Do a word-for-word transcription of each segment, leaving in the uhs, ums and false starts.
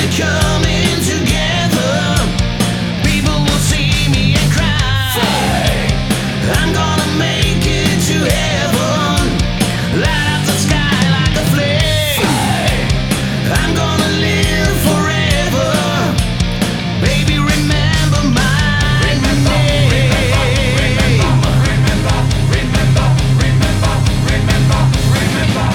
it coming together. People will see me and cry. I'm gonna make it to heaven. Light up the sky like a flame. I'm gonna live forever. Baby, remember my Remember, name. remember, remember, remember, remember, remember, remember.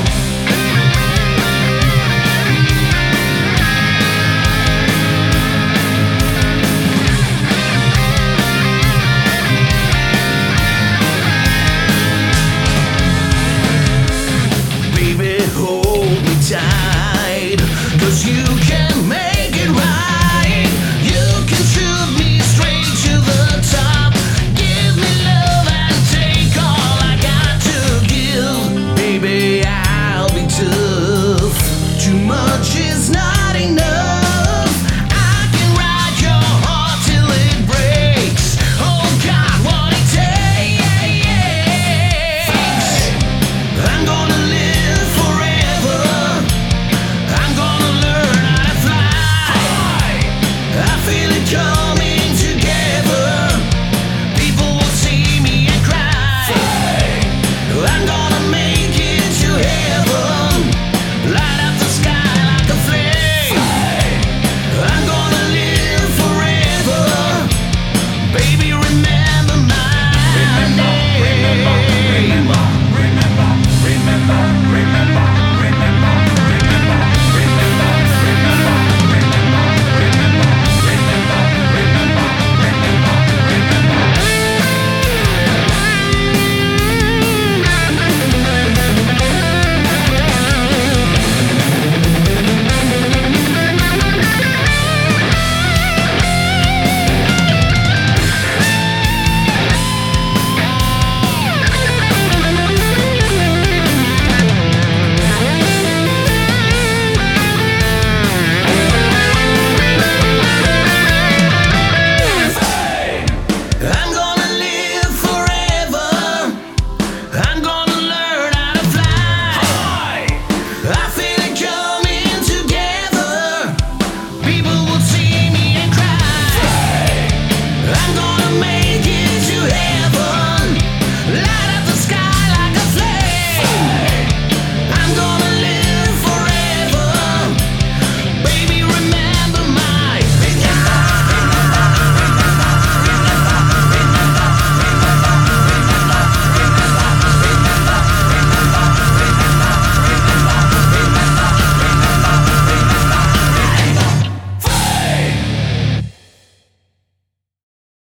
Baby, hold me tight, 'cause you can make it right. You can shoot me straight to the top. Give me love and take all I got to give. Baby, I'll be tough. Too much is not enough. I can ride your heart till it breaks. Oh God, what it takes. I'm gonna live forever. I'm gonna learn how to fly. I feel it coming together. People will see me and cry. I'm gonna make it to heaven. Light up the sky like a flame. I'm gonna live forever. Baby, remember my Remember, remember, name. remember, remember, remember, remember, remember, remember, remember, remember, remember, remember, remember, remember, remember, remember. I'm gonna live forever. I'm gonna learn how to fly. I feel it coming together. People will see